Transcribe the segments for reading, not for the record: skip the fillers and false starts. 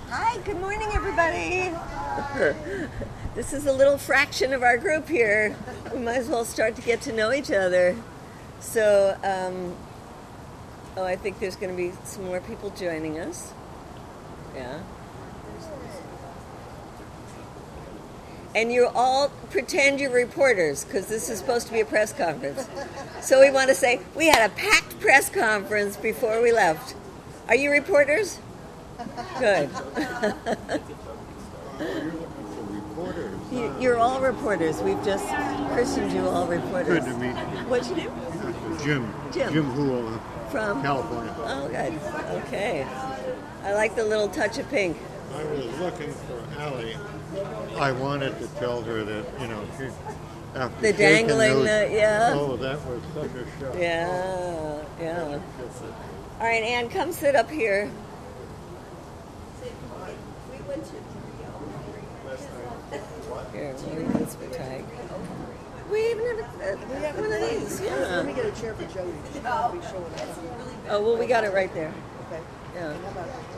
Hi, good morning, everybody. This is a little fraction of our group here. We might as well start to get to know each other. So, I think there's going to be some more people joining us. Yeah. And you all pretend you're reporters because this is supposed to be a press conference. So we want to say we had a packed press conference before we left. Are you reporters? Good. You're all reporters. We've just christened you all reporters. Good to meet you. What's your name? Jim. Jim. Jim Hool, From California. Oh, good. Okay. I like the little touch of pink. I was looking for Allie. I wanted to tell her that, after The dangling, yeah. Oh, that was such a shock. Yeah. All right, Ann, come sit up here. Here, we'll leave this for Tig. We even have one of these. Yeah. Let me get a chair for Jody. She's going to be showing us. Oh, well, we got it right there. Okay. Yeah. How about that?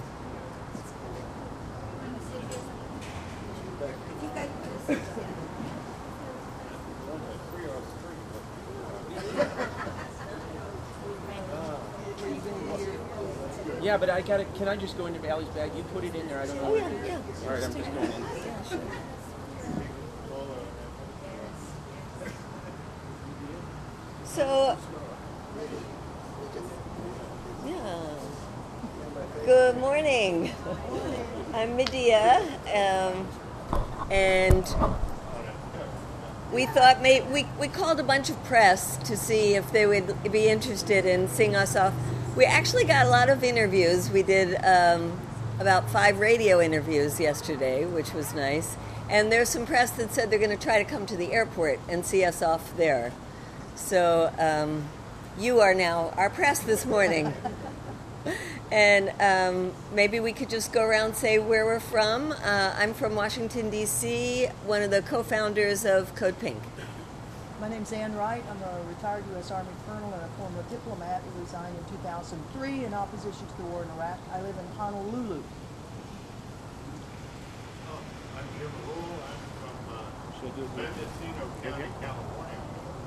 Yeah, but can I just go into Allie's bag? You put it in there, I don't know. Oh, yeah. All right, I'm just going in. Yeah, sure. So, yeah. Good morning. I'm Medea, and we thought we called a bunch of press to see if they would be interested in seeing us off. We actually got a lot of interviews. We did about 5 radio interviews yesterday, which was nice. And there's some press that said they're going to try to come to the airport and see us off there. So you are now our press this morning. And maybe we could just go around and say where we're from. I'm from Washington, D.C., one of the co-founders of Code Pink. My name's Ann Wright. I'm a retired U.S. Army colonel and a former diplomat who resigned in 2003 in opposition to the war in Iraq. I live in Honolulu. I'm Jim Hool. I'm from Mendocino County, California.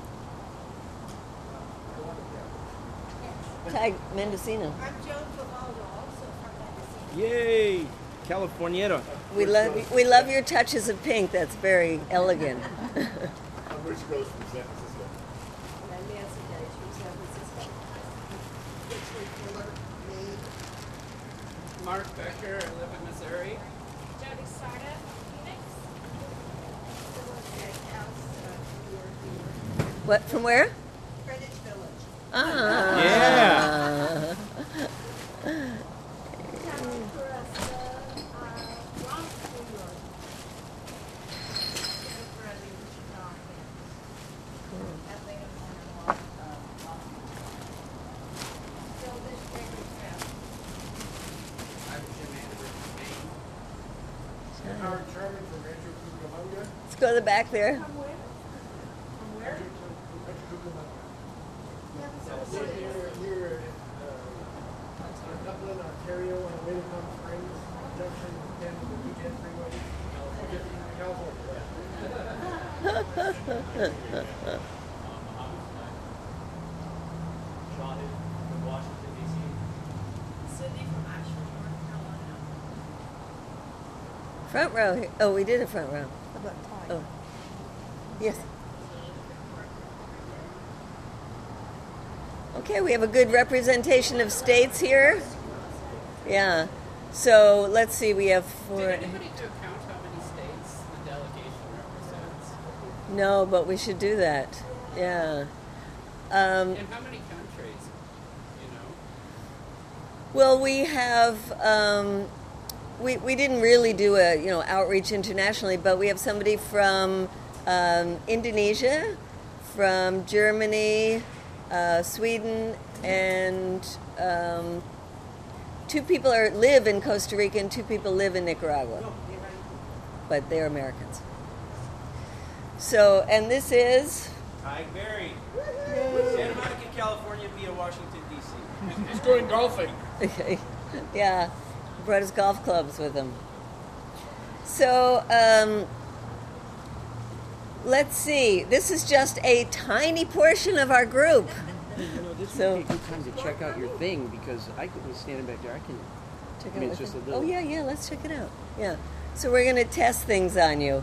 Tig Mendocino. I'm Joan Favaldo, also from Mendocino. Yay! Californiera. We love your touches of pink. That's very elegant. I'm Rich Gross from San Francisco. And I'm Nancy Deitch from San Francisco. Mark Becker, I live in Missouri. Jody Sarda from Phoenix. What? From where? Greenwich Village. Ah. Yeah. Bronx, New York. Jennifer, I live in Chicago. Atlanta, Still this favorite family. I'm Jim Anderson from Maine. Howard Sherman from Rancho Cucamonga. Let's go to the back there. From where? From where? We're here in Dublin, Ontario, on the way to Palm Springs, junction 10 to the 210 freeway, California. Sean from Washington, D.C. Sydney from Asheville, North Carolina. Front row. Here. Oh, we did a front row. How about Ty? Oh. Yes. Okay, we have a good representation of states here. Yeah. So let's see. We have 4. Did anybody do count how many states the delegation represents? No, but we should do that. Yeah. And how many countries? You know? Well, we have. We didn't really do a outreach internationally, but we have somebody from Indonesia, from Germany, Sweden, and 2 people live in Costa Rica and 2 people live in Nicaragua, but they're Americans. So, and this is Tig Berry. Santa Monica, California via Washington, D.C. He's going golfing. okay, yeah. Brought his golf clubs with him. So, let's see. This is just a tiny portion of our group. This So- would be a good time to check out your thing because I was standing back there. I can. Check I mean, out it's what just a thing- little. Oh yeah, let's check it out. Yeah. So we're going to test things on you.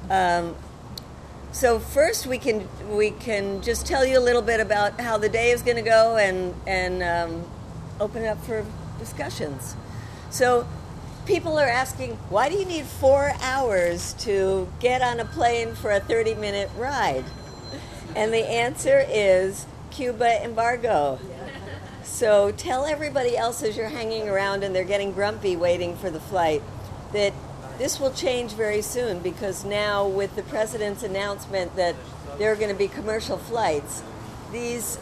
So first we can just tell you a little bit about how the day is going to go and open it up for discussions. So people are asking, why do you need 4 hours to get on a plane for a 30-minute ride? And the answer is Cuba embargo. So tell everybody else as you're hanging around and they're getting grumpy waiting for the flight that this will change very soon, because now with the president's announcement that there are going to be commercial flights, these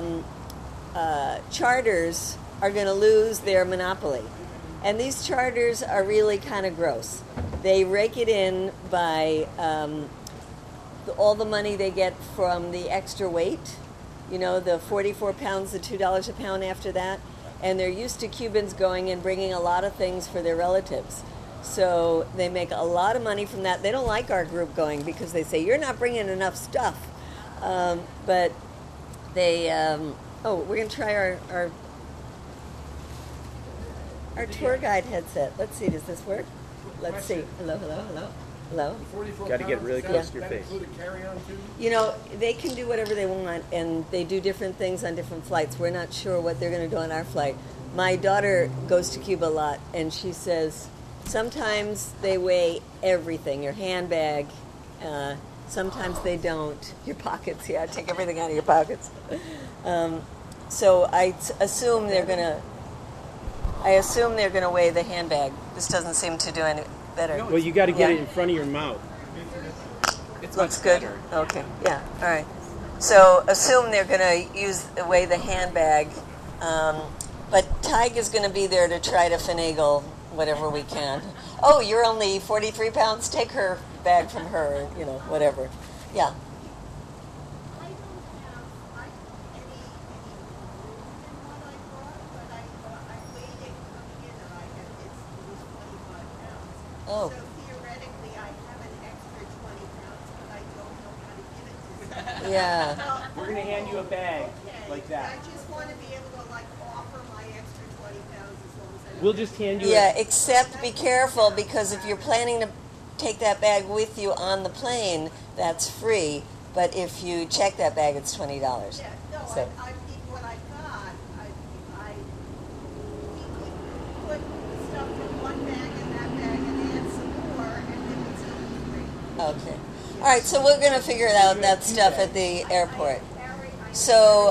charters are going to lose their monopoly. And these charters are really kind of gross. They rake it in by all the money they get from the extra weight, you know, the 44 pounds, the $2 a pound after that. And they're used to Cubans going and bringing a lot of things for their relatives. So they make a lot of money from that. They don't like our group going because they say, you're not bringing enough stuff. But they, we're going to try our tour guide headset. Let's see, does this work? Let's see. Hello. Got to get really close to your face. You know, they can do whatever they want, and they do different things on different flights. We're not sure what they're going to do on our flight. My daughter goes to Cuba a lot, and she says sometimes they weigh everything, your handbag. Sometimes they don't. Your pockets, take everything out of your pockets. So I assume they're going to weigh the handbag. This doesn't seem to do any better. Well, you got to get it in front of your mouth. Looks good? Okay, yeah, all right. So assume they're going to weigh the handbag, but Tig is going to be there to try to finagle whatever we can. Oh, you're only 43 pounds? Take her bag from her, whatever. Yeah. I don't have any room in what I brought, but I weighed it coming in and it was 25 pounds. Oh. So theoretically I have an extra 20 pounds, but I don't know how to give it to someone. Yeah. We're going to hand you a bag Okay. like that. I just want to be able to offer my extra 20 pounds as long as I don't We'll just hand you. Yeah, except be careful, because if you're planning to take that bag with you on the plane, that's free. But if you check that bag, it's $20. Yeah, no, So- I think what I got, he could put stuff in one bag and that bag and add some more, and then it's even free. Okay. All right, so we're going to figure out that stuff at the airport. So,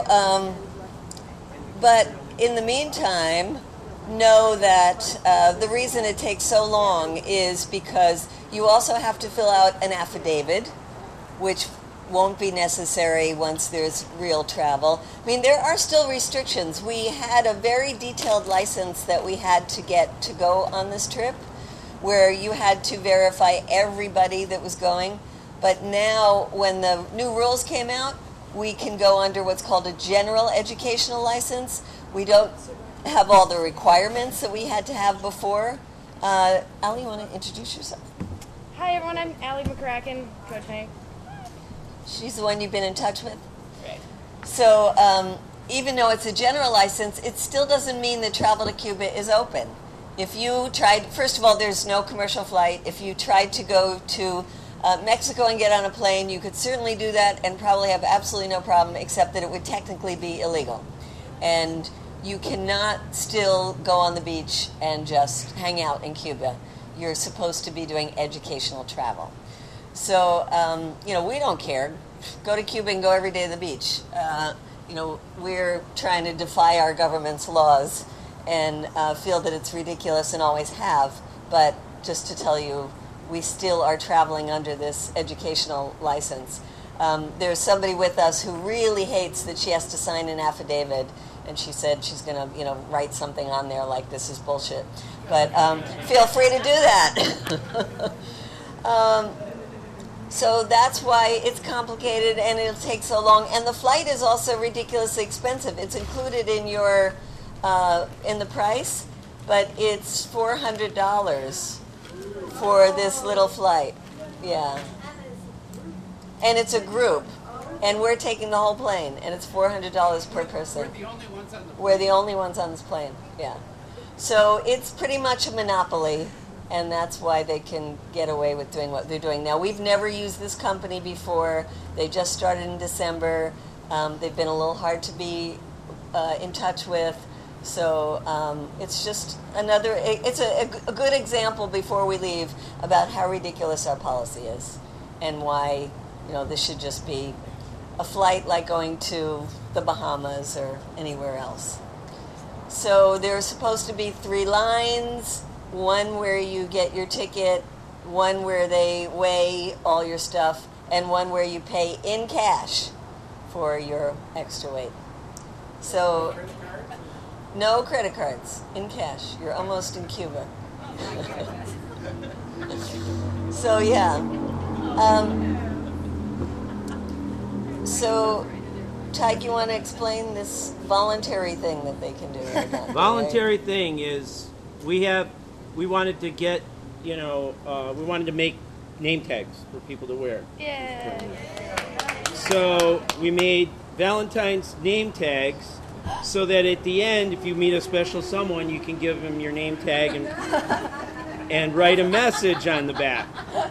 but in the meantime, know that the reason it takes so long is because you also have to fill out an affidavit, which won't be necessary once there's real travel. I mean, there are still restrictions. We had a very detailed license that we had to get to go on this trip, where you had to verify everybody that was going. But now, when the new rules came out, we can go under what's called a general educational license. We don't have all the requirements that we had to have before. Allie, you want to introduce yourself? Hi everyone, I'm Allie McCracken, Coach Hank. She's the one you've been in touch with. Right. So even though it's a general license, it still doesn't mean that travel to Cuba is open. If you tried, first of all, there's no commercial flight. If you tried to go to Mexico and get on a plane, you could certainly do that and probably have absolutely no problem, except that it would technically be illegal. And you cannot still go on the beach and just hang out in Cuba. You're supposed to be doing educational travel. So, we don't care. Go to Cuba and go every day to the beach. We're trying to defy our government's laws and feel that it's ridiculous and always have. But just to tell you, we still are traveling under this educational license. There's somebody with us who really hates that she has to sign an affidavit, and she said she's going to, write something on there like this is bullshit. But feel free to do that. So that's why it's complicated and it'll take so long. And the flight is also ridiculously expensive. It's included in your in the price, but it's $400 for this little flight. Yeah. And it's a group. And we're taking the whole plane, and it's $400 per person. We're the only ones on this plane, yeah. So it's pretty much a monopoly, and that's why they can get away with doing what they're doing. Now, we've never used this company before. They just started in December. They've been a little hard to be in touch with. So it's just it's a good example before we leave about how ridiculous our policy is and why, this should just be a flight like going to the Bahamas or anywhere else. So there's supposed to be 3 lines, one where you get your ticket, one where they weigh all your stuff, and one where you pay in cash for your extra weight. So no credit cards, in cash. You're almost in Cuba. So yeah. So, Tyke, you want to explain this voluntary thing that they can do? Voluntary thing is we wanted to get, we wanted to make name tags for people to wear. Yeah. So we made Valentine's name tags so that at the end, if you meet a special someone, you can give them your name tag and write a message on the back.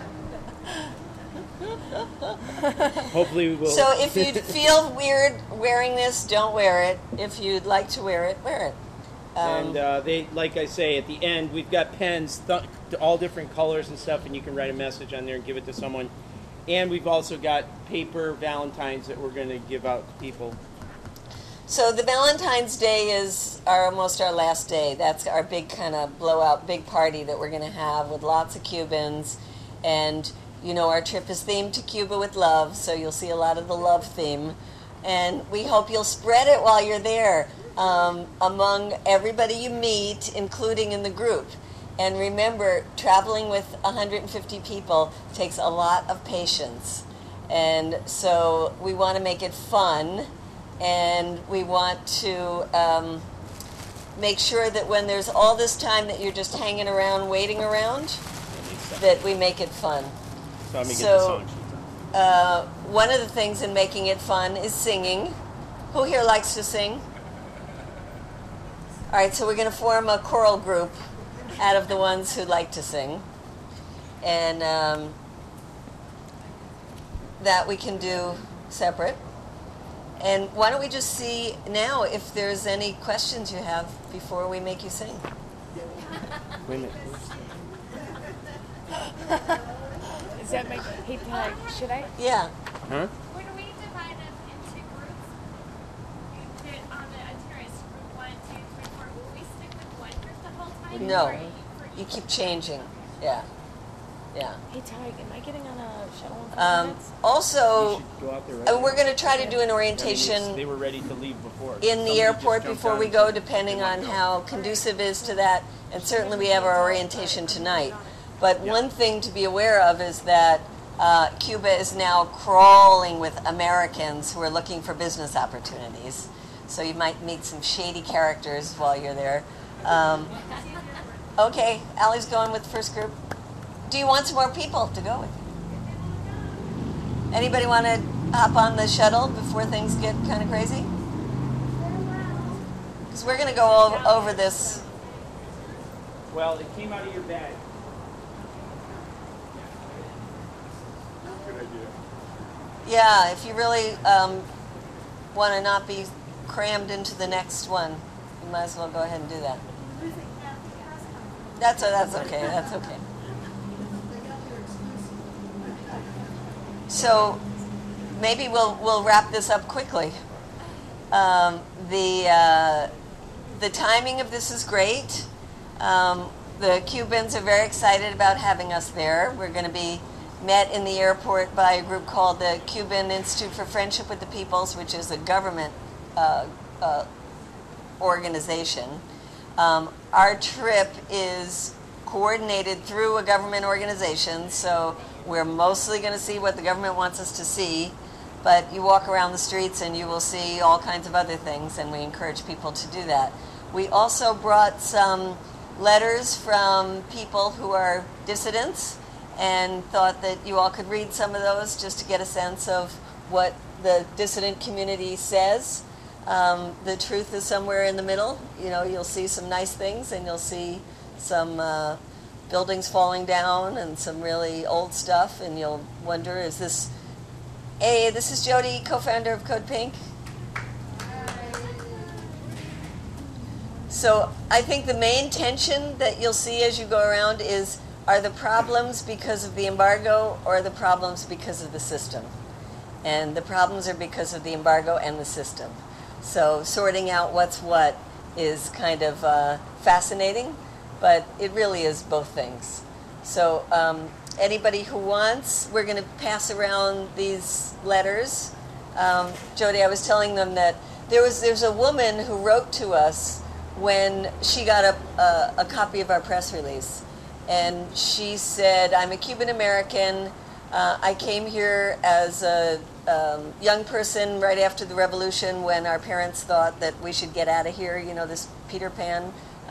Hopefully we will. So if you feel weird wearing this, don't wear it. If you'd like to wear it, wear it. And they, like I say, at the end, we've got pens, all different colors and stuff, and you can write a message on there and give it to someone. And we've also got paper Valentines that we're going to give out to people. So the Valentine's Day is almost our last day. That's our big kind of blowout, big party that we're going to have with lots of Cubans. And our trip is themed to Cuba with love, so you'll see a lot of the love theme. And we hope you'll spread it while you're there among everybody you meet, including in the group. And remember, traveling with 150 people takes a lot of patience. And so we want to make it fun, and we want to make sure that when there's all this time that you're just hanging around, waiting around, that we make it fun. So let me get the song sheet. One of the things in making it fun is singing. Who here likes to sing? All right, so we're going to form a choral group out of the ones who like to sing. And that we can do separate. And why don't we just see now if there's any questions you have before we make you sing? Wait a minute. Does that make hey tag? Should I? Yeah. Huh? When we divide them into groups, you put on the itinerary group 1, 2, 3, 4. Will we stick with one group the whole time? No. Or You keep changing. Yeah. Yeah. Hey Tag, am I getting on a shuttle in 5 minutes? Also, You should go out there right we're going to try to do an now. orientation They were ready to leave before. in the Somebody airport just jumped before on we and go, said, depending "They on wanna go." how conducive is to that. And certainly we have our orientation tonight. But one thing to be aware of is that Cuba is now crawling with Americans who are looking for business opportunities. So you might meet some shady characters while you're there. Okay, Allie's going with the first group. Do you want some more people to go with you? Anybody want to hop on the shuttle before things get kind of crazy? Because we're going to go over this. Well, it came out of your bag. Good idea. Yeah, if you really want to not be crammed into the next one, you might as well go ahead and do that. That's okay. That's okay. So maybe we'll wrap this up quickly. The timing of this is great. The Cubans are very excited about having us there. We're going to be met in the airport by a group called the Cuban Institute for Friendship with the Peoples, which is a government organization. Our trip is coordinated through a government organization, so we're mostly going to see what the government wants us to see, but you walk around the streets and you will see all kinds of other things, and we encourage people to do that. We also brought some letters from people who are dissidents, and thought that you all could read some of those just to get a sense of what the dissident community says. The truth is somewhere in the middle. You know, you'll see some nice things, and you'll see some buildings falling down and some really old stuff, and you'll wonder, is this... Hey, this is Jody, co-founder of Code Pink. So I think the main tension that you'll see as you go around is, are the problems because of the embargo or the problems because of the system? And the problems are because of the embargo and the system. So sorting out what's what is kind of fascinating, but it really is both things. So anybody who wants, we're going to pass around these letters. Jody, I was telling them that there's a woman who wrote to us when she got a copy of our press release. And she said, I'm a Cuban American. I came here as a young person right after the revolution when our parents thought that we should get out of here. You know, this Peter Pan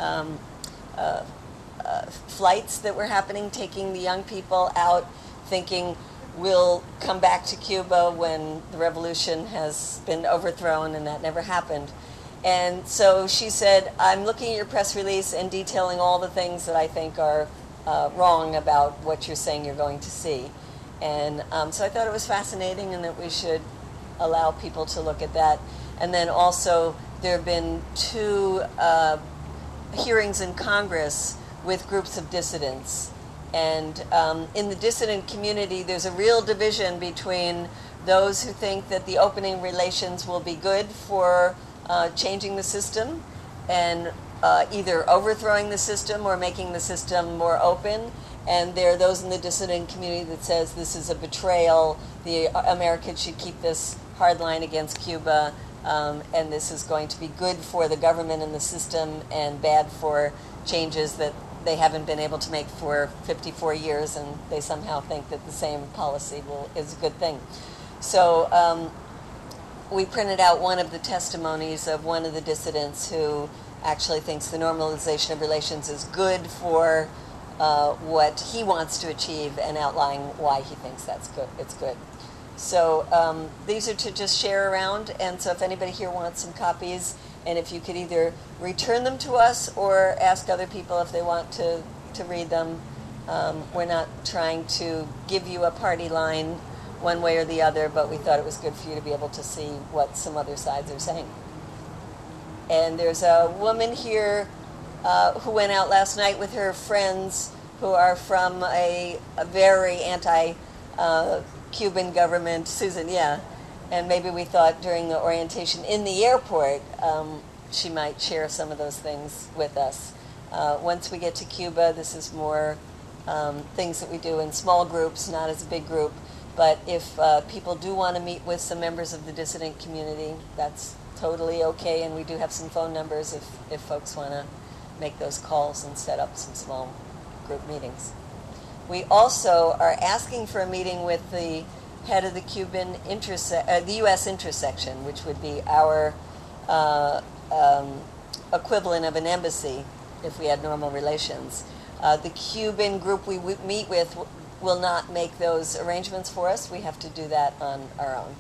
flights that were happening, taking the young people out, thinking we'll come back to Cuba when the revolution has been overthrown, and that never happened. And so she said, I'm looking at your press release and detailing all the things that I think are wrong about what you're saying you're going to see. And so I thought it was fascinating, and that we should allow people to look at that. And then also, there have been 2 hearings in Congress with groups of dissidents. And in the dissident community, there's a real division between those who think that the opening relations will be good for changing the system and either overthrowing the system or making the system more open. And there are those in the dissident community that says this is a betrayal. The Americans should keep this hard line against Cuba, and this is going to be good for the government and the system and bad for changes that they haven't been able to make for 54 years, and they somehow think that the same policy is a good thing. So we printed out one of the testimonies of one of the dissidents who actually thinks the normalization of relations is good for what he wants to achieve, and outlining why he thinks that's good. It's good. So these are to just share around, and so if anybody here wants some copies, and if you could either return them to us or ask other people if they want to read them. We're not trying to give you a party line one way or the other, but we thought it was good for you to be able to see what some other sides are saying. And there's a woman here who went out last night with her friends who are from a very anti-Cuban government. Susan, yeah. And maybe we thought during the orientation in the airport, she might share some of those things with us. Once we get to Cuba, this is more things that we do in small groups, not as a big group. But if people do want to meet with some members of the dissident community, that's totally okay. And we do have some phone numbers if folks want to make those calls and set up some small group meetings. We also are asking for a meeting with the head of the the U.S. intersection, which would be our equivalent of an embassy if we had normal relations. The Cuban group we meet with will not make those arrangements for us. We have to do that on our own.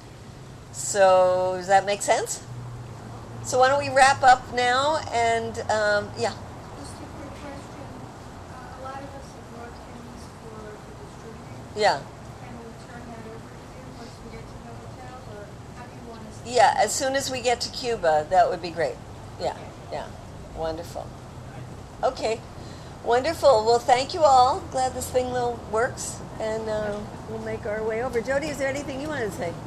So does that make sense? So why don't we wrap up now, and yeah. Just a quick question. A lot of us have brought things for the distributing. Yeah. Can we turn that over to you once we get to Novotel, or how do you want us to? Yeah, as soon as we get to Cuba, that would be great. Yeah, yeah. Wonderful. Okay. Wonderful. Well, thank you all. Glad this thing works, and we'll make our way over. Jody, is there anything you want to say?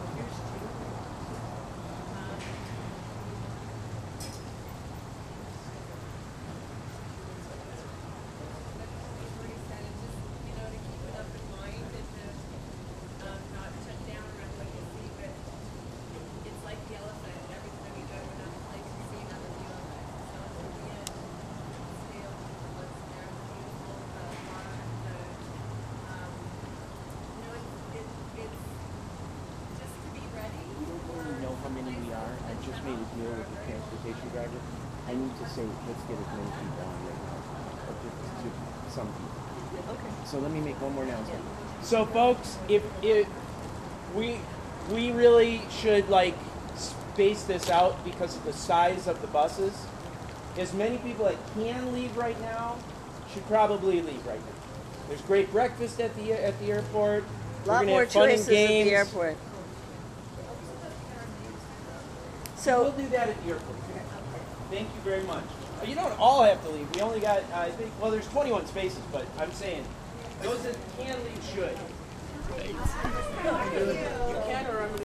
I need to say, let's get as many people on right now as some people. Okay. So let me make one more announcement. So folks, if we really should like space this out because of the size of the buses. As many people that can leave right now should probably leave right now. There's great breakfast at the airport. A lot We're gonna more have fun and choices at the games. airport. We'll So, do that at the airport. Thank you very much. You don't all have to leave. We only got, I think, well, there's 21 spaces, but I'm saying those that can leave should. You can, or I'm